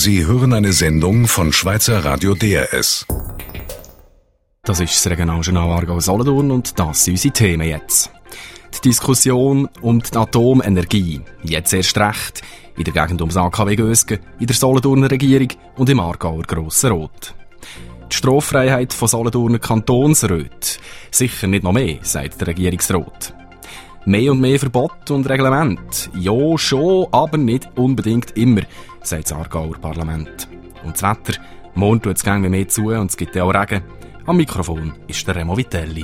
Sie hören eine Sendung von Schweizer Radio DRS. Das ist das Regionaljournal Aargau-Solothurn und das sind unsere Themen jetzt. Die Diskussion um die Atomenergie. Jetzt erst recht. In der Gegend ums AKW Gösgen, in der Solothurner Regierung und im Aargauer Grossrot. Die Straffreiheit von Solothurner Kantonsräten. Sicher nicht noch mehr, sagt der Regierungsrat. Mehr und mehr Verbot und Reglement. Ja, schon, aber nicht unbedingt immer, sagt das Aargauer Parlament. Und das Wetter, morgen tut es gängig mehr zu und es gibt ja auch Regen. Am Mikrofon ist der Remo Vitelli.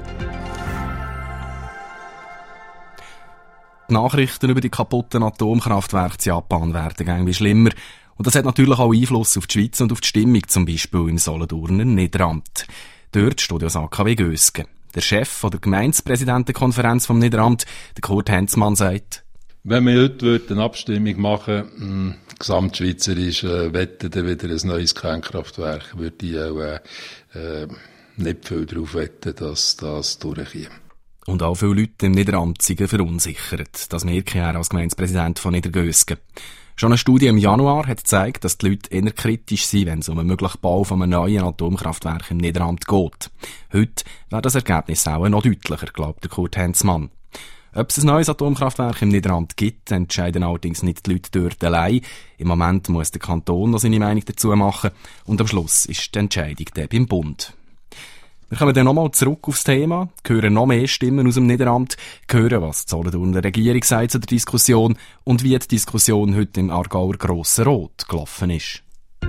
Die Nachrichten über die kaputten Atomkraftwerke in Japan werden irgendwie schlimmer. Und das hat natürlich auch Einfluss auf die Schweiz und auf die Stimmung, zum Beispiel im Solothurner Niederamt. Dort steht das AKW Gösgen. Der Chef der Gemeindepräsidentenkonferenz vom Niederamt, der Kurt Henzmann, sagt: Wenn wir heute eine Abstimmung machen, gesamtschweizerisch wetten dann wieder ein neues Kernkraftwerk, würde ich auch nicht viel darauf wetten, dass das durchkommt. Und auch viele Leute im Niederamt sind verunsichert. Das merke er als Gemeindepräsident von Niedergösgen. Schon eine Studie im Januar hat gezeigt, dass die Leute eher kritisch sind, wenn es um einen möglichen Bau von einem neuen Atomkraftwerk im Niederamt geht. Heute wäre das Ergebnis auch noch deutlicher, glaubt der Kurt Henzmann. Ob es ein neues Atomkraftwerk im Niederamt gibt, entscheiden allerdings nicht die Leute dort allein. Im Moment muss der Kanton noch seine Meinung dazu machen und am Schluss ist die Entscheidung dann beim Bund. Wir kommen dann nochmal zurück aufs Thema, hören noch mehr Stimmen aus dem Niederamt, hören, was die Solothurner Regierung sagt zu der Diskussion und wie die Diskussion heute im Aargauer Grossrot gelaufen ist.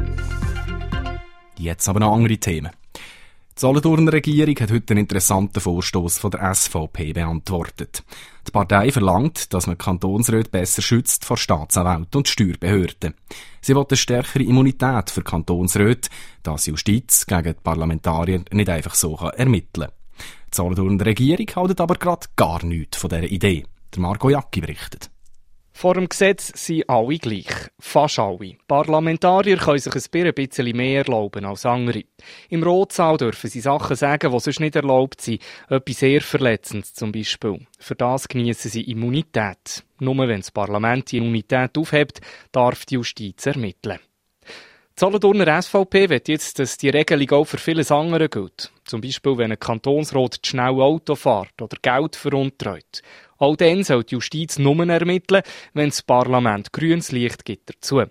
Jetzt aber noch andere Themen. Die Solothurner Regierung hat heute einen interessanten Vorstoss von der SVP beantwortet. Die Partei verlangt, dass man Kantonsräte besser schützt vor Staatsanwälten und Steuerbehörden. Sie will eine stärkere Immunität für Kantonsräte, dass Justiz gegen die Parlamentarier nicht einfach so ermitteln kann. Die Solothurner Regierung hält aber gerade gar nichts von dieser Idee. Der Marco Jacki berichtet. Vor dem Gesetz sind alle gleich. Fast alle. Parlamentarier können sich ein bisschen mehr erlauben als andere. Im Rotsaal dürfen sie Sachen sagen, die sonst nicht erlaubt sind. Etwas sehr Verletzendes zum Beispiel. Für das geniessen sie Immunität. Nur wenn das Parlament die Immunität aufhebt, darf die Justiz ermitteln. Die Solothurner SVP will jetzt, dass die Regelung auch für vieles andere gilt. Zum Beispiel, wenn ein Kantonsrat schnell Auto fährt oder Geld veruntreut. Auch dann soll die Justiz nur ermitteln, wenn das Parlament grünes Licht gibt dazu.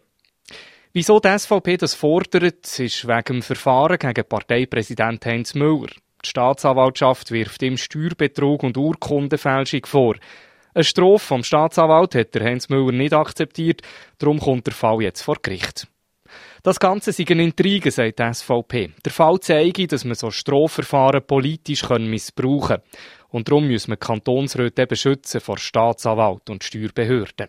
Wieso die SVP das fordert, ist wegen dem Verfahren gegen Parteipräsident Heinz Müller. Die Staatsanwaltschaft wirft ihm Steuerbetrug und Urkundenfälschung vor. Eine Strafe vom Staatsanwalt hat der Heinz Müller nicht akzeptiert, darum kommt der Fall jetzt vor Gericht. Das Ganze sei eine Intrige, sagt die SVP. Der Fall zeige, dass man so Strafverfahren politisch missbrauchen kann. Und darum müssen wir Kantonsräte eben schützen vor Staatsanwalt und Steuerbehörden.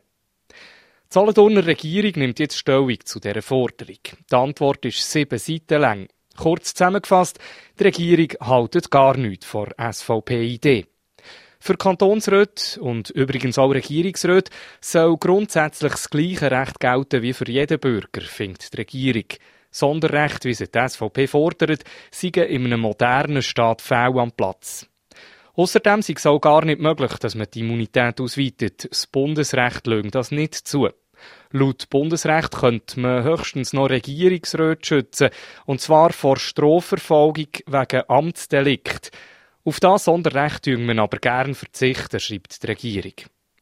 Die Solothurner Regierung nimmt jetzt Stellung zu dieser Forderung. Die Antwort ist 7 Seiten lang. Kurz zusammengefasst, die Regierung hält gar nichts vor SVP-Idee. Für Kantonsräte und übrigens auch Regierungsräte soll grundsätzlich das gleiche Recht gelten wie für jeden Bürger, findet die Regierung. Sonderrecht, wie sie die SVP fordert, seien in einem modernen Staat fehl am Platz. Außerdem sei es auch gar nicht möglich, dass man die Immunität ausweitet. Das Bundesrecht lässt das nicht zu. Laut Bundesrecht könnte man höchstens noch Regierungsräte schützen, und zwar vor Strafverfolgung wegen Amtsdelikt. Auf das Sonderrecht verzichten wir aber gern verzichten, schreibt die Regierung.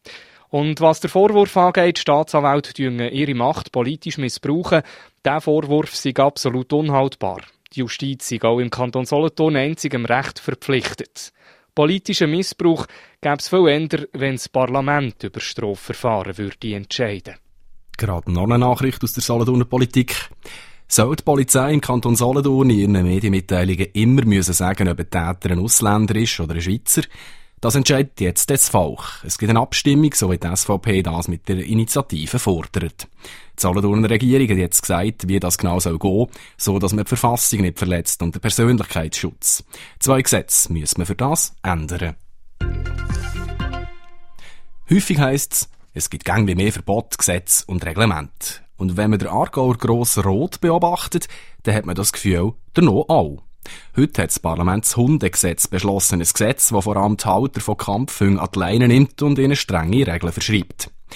Und was der Vorwurf angeht, Staatsanwälte ihre Macht politisch missbrauchen, dieser Vorwurf sei absolut unhaltbar. Die Justiz sei auch im Kanton Solothurn einzigem Recht verpflichtet. Politischen Missbrauch gäbe es viel eher, wenn das Parlament über Strafverfahren würde entscheiden. Gerade noch eine Nachricht aus der Solothurner Politik. Soll die Polizei im Kanton Solothurn in ihren Medienmitteilungen immer sagen, ob ein Täter ein Ausländer ist oder ein Schweizer? Das entscheidet jetzt das Volk. Es gibt eine Abstimmung, so wie die SVP das mit der Initiative fordert. Die Solothurner Regierung hat jetzt gesagt, wie das genau gehen soll, so dass man die Verfassung nicht verletzt und den Persönlichkeitsschutz. 2 Gesetze müssen wir für das ändern. Häufig heisst es gibt gängig mehr Verbote, Gesetze und Reglemente. Und wenn man den Aargauer Grossrot beobachtet, dann hat man das Gefühl, der noch auch. Heute hat das Parlament das Hundegesetz beschlossen, ein Gesetz, das vor allem die Halter von Kampfhunden an die Leine nimmt und ihnen strenge Regeln verschreibt.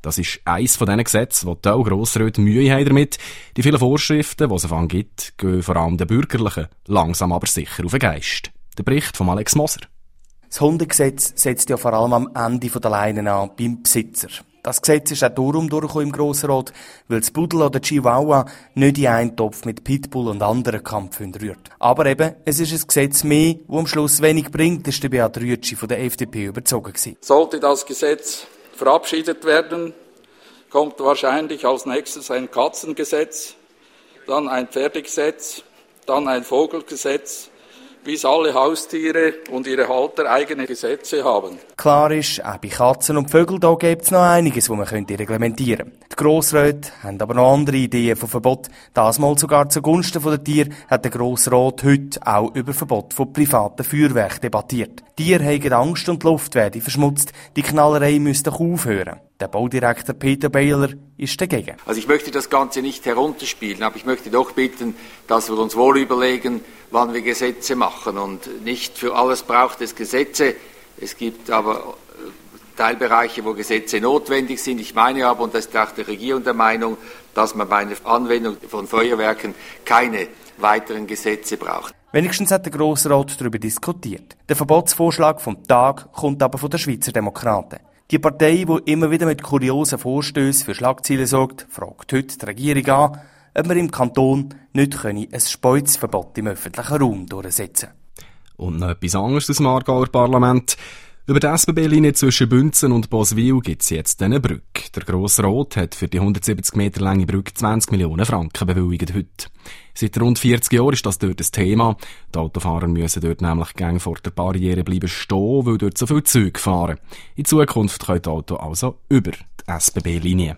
Das ist eines von diesen Gesetzen, wo die Grossräte Mühe haben damit. Die vielen Vorschriften, die es davon gibt, gehen vor allem den Bürgerlichen langsam aber sicher auf den Geist. Der Bericht von Alex Moser. Das Hundegesetz setzt ja vor allem am Ende der Leine an, beim Besitzer. Das Gesetz ist auch darum durchgekommen im Grossen Rat, weil das Pudel oder Chihuahua nicht in einen Topf mit Pitbull und anderen Kampfhunden rührt. Aber eben, es ist ein Gesetz mehr, das am Schluss wenig bringt, ist der Beat Rüetschi von der FDP überzogen gewesen. Sollte das Gesetz verabschiedet werden, kommt wahrscheinlich als nächstes ein Katzengesetz, dann ein Pferdegesetz, dann ein Vogelgesetz, bis alle Haustiere und ihre Halter eigene Gesetze haben. Klar ist, auch bei Katzen und Vögeln da gibt es noch einiges, was man reglementieren könnte. Die Grossräte haben aber noch andere Ideen von Verbot. Das mal sogar zugunsten der Tiere hat der Grossrat heute auch über Verbot von privaten Feuerwerken debattiert. Tiere haben Angst und die Luft werde verschmutzt. Die Knallerei müsste doch aufhören. Der Baudirektor Peter Baylor ist dagegen. Also ich möchte das Ganze nicht herunterspielen, aber ich möchte doch bitten, dass wir uns wohl überlegen, wann wir Gesetze machen. Und nicht für alles braucht es Gesetze. Es gibt aber Teilbereiche, wo Gesetze notwendig sind. Ich meine aber, und das ist auch die Regierung der Meinung, dass man bei einer Anwendung von Feuerwerken keine weiteren Gesetze braucht. Wenigstens hat der Grosse Rat darüber diskutiert. Der Verbotsvorschlag vom Tag kommt aber von den Schweizer Demokraten. Die Partei, die immer wieder mit kuriosen Vorstößen für Schlagzeilen sorgt, fragt heute die Regierung an, ob wir im Kanton nicht ein Speuzverbot im öffentlichen Raum durchsetzen können. Und noch etwas anderes aus dem Aargauer Parlament. Über die SBB-Linie zwischen Bünzen und Boswil gibt es jetzt eine Brücke. Der Grosse Rat hat für die 170 Meter lange Brücke 20 Millionen Franken bewilligt heute. Seit rund 40 Jahren ist das dort ein Thema. Die Autofahrer müssen dort nämlich gäng vor der Barriere bleiben stehen, weil dort so viele Züge fahren. In Zukunft können die Autos also über die SBB-Linie.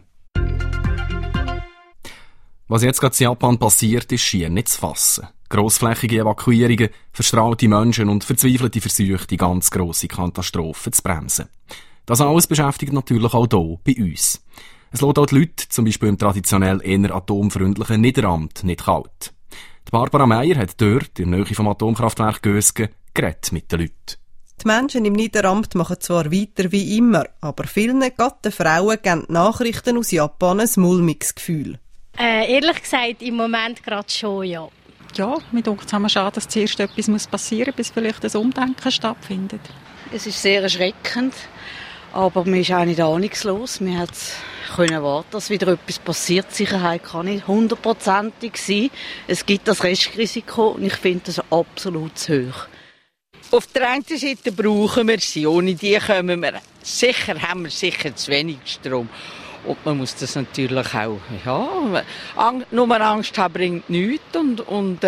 Was jetzt gerade in Japan passiert, ist schier nicht zu fassen. Grossflächige Evakuierungen, verstrahlte Menschen und verzweifelte Versuche, die ganz grosse Katastrophe zu bremsen. Das alles beschäftigt natürlich auch hier bei uns. Es lässt auch die Leute, zum Beispiel im traditionell eher atomfreundlichen Niederamt, nicht kalt. Die Barbara Meier hat dort, in der Nähe vom Atomkraftwerk Gösgen, geredet mit den Leuten. Die Menschen im Niederamt machen zwar weiter wie immer, aber vielen, gerade den Frauen, geben die Nachrichten aus Japan ein mulmiges Gefühl. Ehrlich gesagt, im Moment gerade schon, ja. Ja, mir denkt es schade, dass zuerst etwas passieren muss, bis vielleicht ein Umdenken stattfindet. Es ist sehr erschreckend, aber man ist auch nicht ahnungslos. Man konnte warten, dass wieder etwas passiert. Die Sicherheit kann nicht 100%ig sein. Es gibt das Restrisiko und ich finde das absolut zu hoch. Auf der einen Seite brauchen wir sie. Ohne die haben wir sicher zu wenig Strom. Und man muss das natürlich auch, nur Angst haben bringt nichts und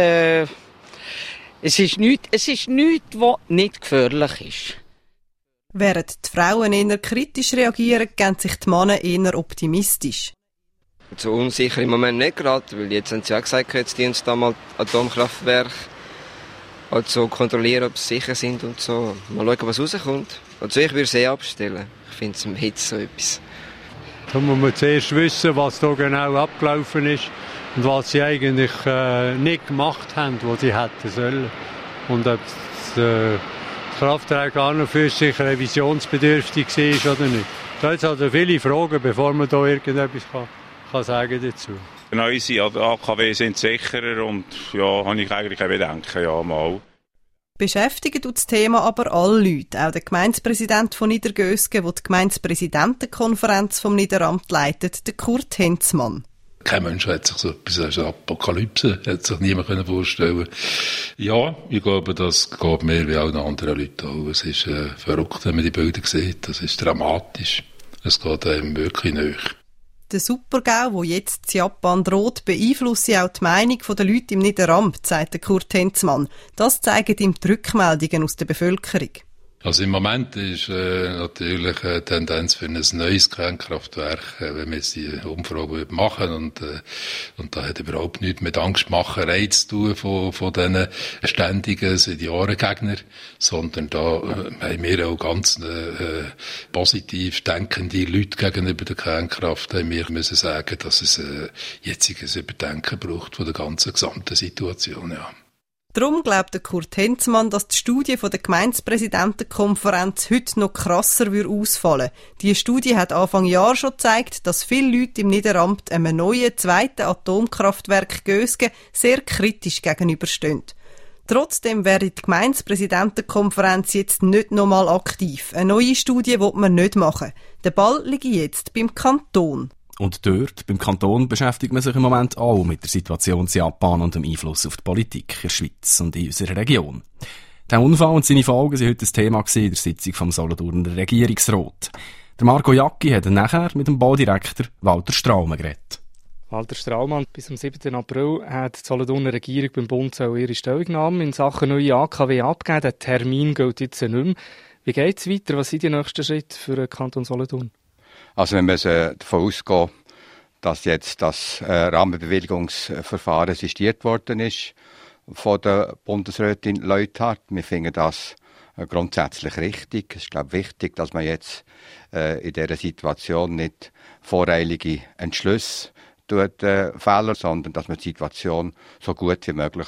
es ist nichts, was nicht gefährlich ist. Während die Frauen eher kritisch reagieren, geben sich die Männer eher optimistisch. So unsicher im Moment nicht gerade, weil jetzt haben sie auch gesagt, jetzt dienen sie da mal Atomkraftwerke also kontrollieren, ob sie sicher sind und so. Mal schauen, was rauskommt. Also ich würde sie abstellen. Ich finde es im Hitze so etwas. Da muss man zuerst wissen, was da genau abgelaufen ist und was sie eigentlich nicht gemacht haben, was sie hätten sollen. Und ob das Kraftwerk an und für sich revisionsbedürftig war oder nicht. Da gibt es also viele Fragen, bevor man da irgendetwas kann sagen dazu. Unsere AKW sind sicherer und ja, habe ich eigentlich auch Bedenken, ja mal. Beschäftigt das Thema aber alle Leute, auch der Gemeindepräsident von Niedergösgen, der die Gemeindepräsidentenkonferenz vom Niederamt leitet, der Kurt Henzmann. Kein Mensch hat sich so etwas als Apokalypse, hat sich niemand vorstellen können. Ja, ich glaube, das geht mehr wie allen anderen Leuten auch. Es ist verrückt, wenn man die Bilder sieht. Das ist dramatisch. Es geht einem wirklich nahe. Der Supergau, der jetzt in Japan droht, beeinflusse auch die Meinung der Leute im Niederamt, sagt Kurt Henzmann. Das zeigen ihm die Rückmeldungen aus der Bevölkerung. Also im Moment ist natürlich eine Tendenz für ein neues Kernkraftwerk, wenn wir jetzt die Umfrage machen und da hat überhaupt nichts mit Angstmacherei zu tun von diesen ständigen seit Jahren Gegner, sondern da haben wir auch ganz positiv denkende Leute gegenüber der Kernkraft. Wir müssen sagen, dass es jetziges Überdenken braucht von der ganzen gesamten Situation, ja. Darum glaubt Kurt Henzmann, dass die Studie von der Gemeindepräsidentenkonferenz heute noch krasser ausfallen würde. Die Studie hat Anfang Jahr schon gezeigt, dass viele Leute im Nideramt einem neuen zweiten Atomkraftwerk Gösgen sehr kritisch gegenüberstehen. Trotzdem wäre die Gemeindepräsidentenkonferenz jetzt nicht nochmal aktiv. Eine neue Studie will man nicht machen. Der Ball liegt jetzt beim Kanton. Und dort, beim Kanton, beschäftigt man sich im Moment auch mit der Situation in Japan und dem Einfluss auf die Politik in der Schweiz und in unserer Region. Der Unfall und seine Folgen waren heute ein Thema in der Sitzung vom Solothurner Regierungsrat. Der Marco Jacki hat nachher mit dem Baudirektor Walter Straumann geredet. Walter Straumann, bis zum 7. April hat die Solothurner Regierung beim Bund ihre Stellungnahme in Sachen neue AKW abgegeben. Der Termin gilt jetzt nicht mehr. Wie geht es weiter? Was sind die nächsten Schritte für den Kanton Solothurn? Also wir müssen davon ausgehen, dass jetzt das Rahmenbewilligungsverfahren sistiert worden ist von der Bundesrätin Leuthard. Wir finden das grundsätzlich richtig. Es ist, glaube ich, wichtig, dass man jetzt in dieser Situation nicht voreilige Entschlüsse fällen, sondern dass man die Situation so gut wie möglich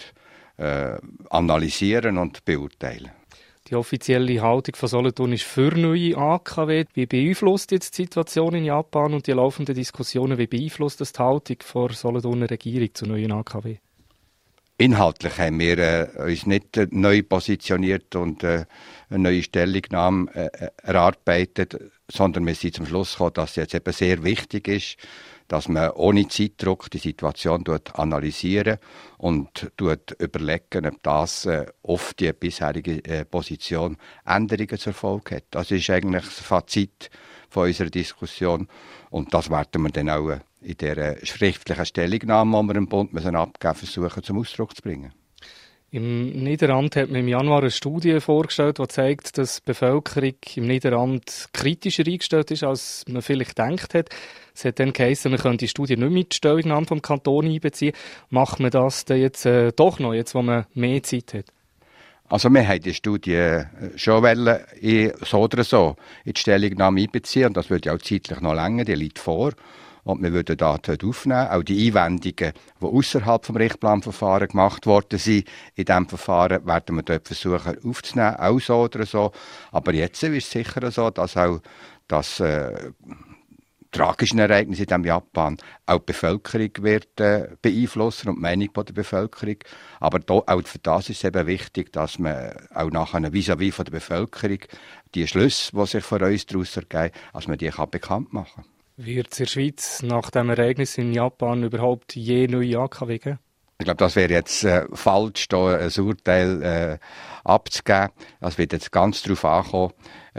analysieren und beurteilen. Die offizielle Haltung von Solothurn ist für neue AKW. Wie beeinflusst jetzt die Situation in Japan und die laufenden Diskussionen, wie beeinflusst das die Haltung der Solothurner Regierung zu neuen AKW? Inhaltlich haben wir uns nicht neu positioniert und eine neue Stellungnahme erarbeitet, sondern wir sind zum Schluss gekommen, dass es jetzt eben sehr wichtig ist, dass man ohne Zeitdruck die Situation analysieren und überlegen, ob das auf die bisherige Position Änderungen zur Folge hat. Das ist eigentlich das Fazit von unserer Diskussion und das werden wir dann auch in der schriftlichen Stellungnahme, die wir im Bund abgeben müssen, versuchen zum Ausdruck zu bringen. Im Niederrand hat man im Januar eine Studie vorgestellt, die zeigt, dass die Bevölkerung im Niederrand kritischer eingestellt ist, als man vielleicht gedacht hat. Es hat dann geheißen, man könnte die Studie nicht mit die Stellungnahme vom Kanton einbeziehen. Macht man das dann jetzt doch noch, jetzt wo man mehr Zeit hat? Also wir haben die Studie schon so oder so in die Stellungnahme einbeziehen und das würde ja auch zeitlich noch länger, die liegt vor. Und wir würden da aufnehmen. Auch die Einwendungen, die außerhalb des Richtplanverfahrens gemacht worden sind, in diesem Verfahren werden wir dort versuchen aufzunehmen, auch so oder so. Aber jetzt ist es sicher so, dass auch das tragische Ereignis in diesem Japan auch die Bevölkerung wird beeinflussen und die Meinung der Bevölkerung. Aber auch für das ist es eben wichtig, dass man auch nachher vis-à-vis von der Bevölkerung die Schlüsse, die sich von uns daraus ergeben, dass man die bekannt machen kann. Wird es in der Schweiz nach dem Ereignis in Japan überhaupt je neue AKW geben? Ich glaube, das wäre jetzt falsch, da ein Urteil abzugeben. Das wird jetzt ganz darauf ankommen,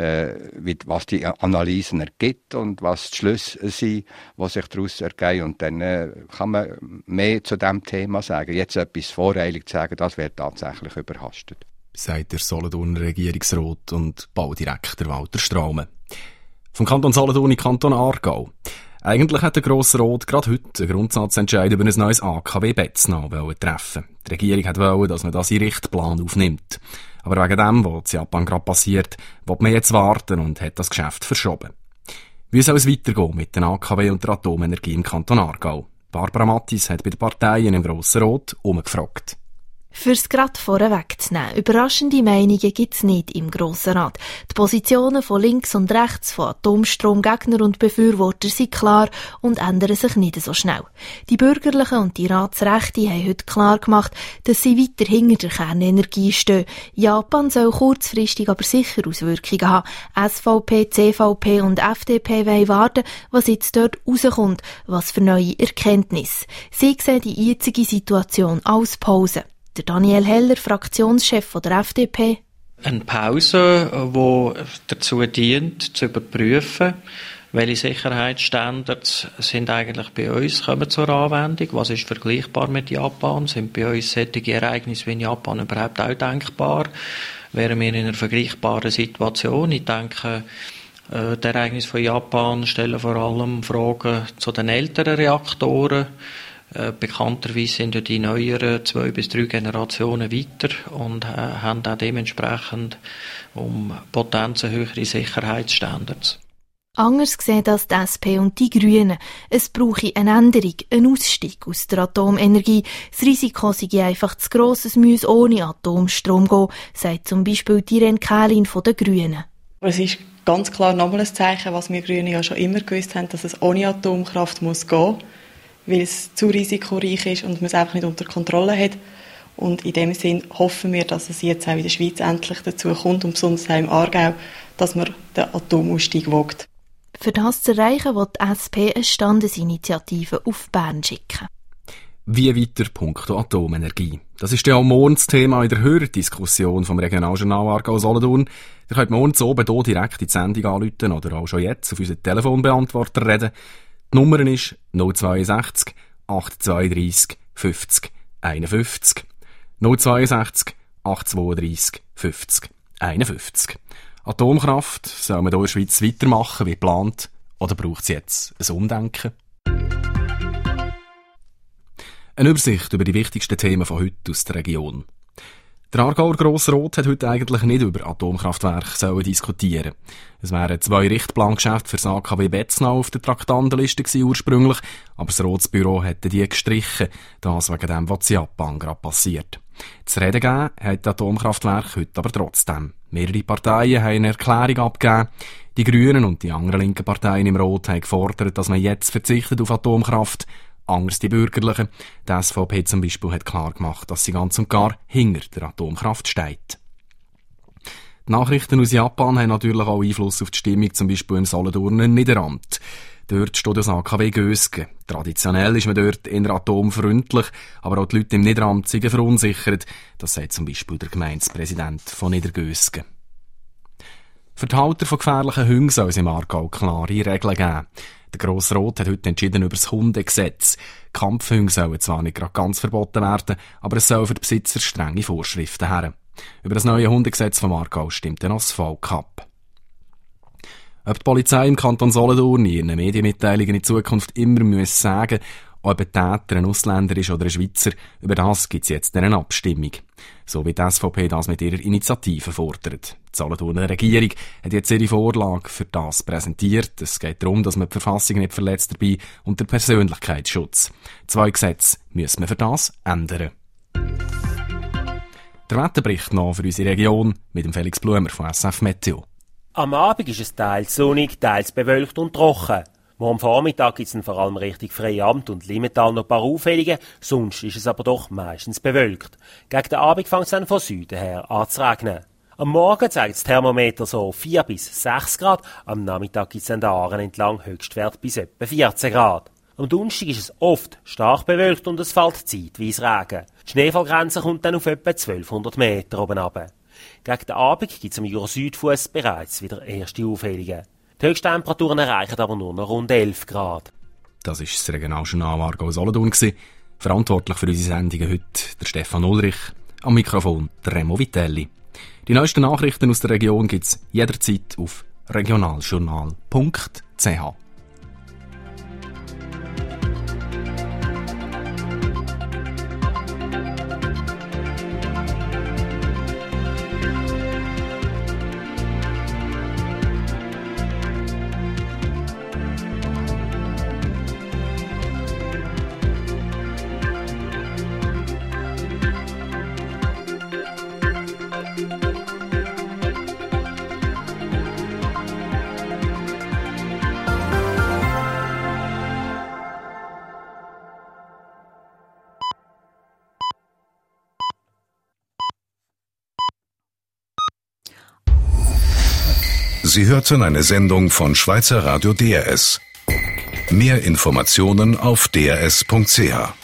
was die Analysen ergibt und was die Schlüsse sind, die sich daraus ergeben. Und dann kann man mehr zu diesem Thema sagen. Jetzt etwas voreilig zu sagen, das wäre tatsächlich überhastet. Sagt der Solothurner Regierungsrat und Baudirektor Walter Straumann. Vom Kanton Solothurn in Kanton Aargau. Eigentlich hat der Grosse Rat gerade heute einen Grundsatzentscheid über ein neues AKW Betznau treffen. Die Regierung wollte, dass man das in Richtplan aufnimmt. Aber wegen dem, was in Japan gerade passiert, will man jetzt warten und hat das Geschäft verschoben. Wie soll es weitergehen mit den AKW und der Atomenergie im Kanton Aargau? Barbara Mattis hat bei den Parteien im Grossen Rat umgefragt. Fürs grad vorwegzunehmen, überraschende Meinungen gibt's nicht im Grossen Rat. Die Positionen von links und rechts, von Atomstromgegner und Befürworter sind klar und ändern sich nicht so schnell. Die Bürgerlichen und die Ratsrechte haben heute klar gemacht, dass sie weiter hinter der Kernenergie stehen. Japan soll kurzfristig aber sicher Auswirkungen haben. SVP, CVP und FDP wollen warten, was jetzt dort rauskommt, was für neue Erkenntnisse. Sie sehen die jetzige Situation als Pause. Der Daniel Heller, Fraktionschef der FDP. Eine Pause, die dazu dient, zu überprüfen, welche Sicherheitsstandards sind eigentlich bei uns, kommen zur Anwendung, was ist vergleichbar mit Japan, sind bei uns solche Ereignisse wie in Japan überhaupt auch denkbar, wären wir in einer vergleichbaren Situation. Ich denke, die Ereignisse von Japan stellen vor allem Fragen zu den älteren Reaktoren. Bekannterweise sind ja die neueren 2 bis 3 Generationen weiter und haben auch dementsprechend um Potenzen höhere Sicherheitsstandards. Anders sehen das die SP und die Grünen. Es brauche eine Änderung, einen Ausstieg aus der Atomenergie. Das Risiko sei einfach zu gross, es müsse ohne Atomstrom gehen, sagt zum Beispiel die Irene Kählin von den Grünen. Es ist ganz klar nochmal ein Zeichen, was wir Grüne ja schon immer gewusst haben, dass es ohne Atomkraft muss gehen, weil es zu risikoreich ist und man es einfach nicht unter Kontrolle hat. Und in dem Sinn hoffen wir, dass es jetzt auch in der Schweiz endlich dazu kommt und besonders auch im Aargau, dass man den Atomausstieg wagt. Für das zu erreichen, will die SP eine Standesinitiative auf Bern schicken. Wie weiter punkto Atomenergie? Das ist ja auch morgen das Thema in der Hörerdiskussion vom Regionaljournal Aargau-Solothurn. Ihr könnt morgen oben hier direkt in die Sendung anrufen oder auch schon jetzt auf unseren Telefonbeantworter reden. Die Nummer ist 062 832 50 51. 062 832 50 51. Atomkraft, soll man hier in der Schweiz weitermachen wie geplant oder braucht es jetzt ein Umdenken? Eine Übersicht über die wichtigsten Themen von heute aus der Region. Der Aargauer Grossrat hat heute eigentlich nicht über Atomkraftwerke diskutieren. Es wären 2 Richtplangeschäfte für das AKW Betznau auf der Traktandenliste gewesen ursprünglich, aber das Ratsbüro hätte die gestrichen, das wegen dem, was in Japan gerade passiert. Zu reden gegeben hat das Atomkraftwerk heute aber trotzdem. Mehrere Parteien haben eine Erklärung abgegeben. Die Grünen und die anderen linken Parteien im Rot haben gefordert, dass man jetzt verzichtet auf Atomkraft. Anders die Bürgerlichen. Die SVP zum Beispiel hat klar gemacht, dass sie ganz und gar hinter der Atomkraft steht. Die Nachrichten aus Japan haben natürlich auch Einfluss auf die Stimmung, zum Beispiel im Solothurner Niederamt. Dort steht das AKW Gösgen. Traditionell ist man dort eher atomfreundlich, aber auch die Leute im Niederamt sind verunsichert. Das sagt zum Beispiel der Gemeindepräsident von Niedergösgen. Für die Halter von gefährlichen Hunden soll es im Aargau klare Regeln geben. Der Grossrat hat heute entschieden über das Hundegesetz. Kampfhunde sollen zwar nicht gerade ganz verboten werden, aber es soll für die Besitzer strenge Vorschriften her. Über das neue Hundegesetz vom Aargau stimmt dann auch das Volk ab. Ob die Polizei im Kanton Solothurn in ihren Medienmitteilungen in Zukunft immer muss sagen, ob ein Täter ein Ausländer ist oder ein Schweizer, über das gibt es jetzt eine Abstimmung. So wie die SVP das mit ihrer Initiative fordert. Die Solothurner Regierung hat jetzt ihre Vorlage für das präsentiert. Es geht darum, dass man die Verfassung nicht verletzt dabei und den Persönlichkeitsschutz. 2 Gesetze müssen wir für das ändern. Der Wetterbericht noch für unsere Region mit dem Felix Blumer von SF Meteo. Am Abend ist es teils sonnig, teils bewölkt und trocken. Morgen Vormittag gibt es vor allem Richtung Freiamt und Limmental noch ein paar Auffällige, sonst ist es aber doch meistens bewölkt. Gegen den Abend fängt es dann von Süden her an zu regnen. Am Morgen zeigt das Thermometer so 4 bis 6 Grad, am Nachmittag gibt es an den Aaren entlang Höchstwert bis etwa 14 Grad. Am Donnerstag ist es oft stark bewölkt und es fällt zeitweise Regen. Die Schneefallgrenze kommt dann auf etwa 1200 Meter oben runter. Gegen den Abend gibt es am Jura-Südfuss bereits wieder erste Aufhellungen. Die Höchsttemperaturen erreichen aber nur noch rund 11 Grad. Das war das Regionaljournal Aargau-Solothurn. Verantwortlich für unsere Sendungen heute der Stefan Ulrich, am Mikrofon der Remo Vitelli. Die neuesten Nachrichten aus der Region gibt es jederzeit auf regionaljournal.ch. Sie hörten eine Sendung von Schweizer Radio DRS. Mehr Informationen auf drs.ch.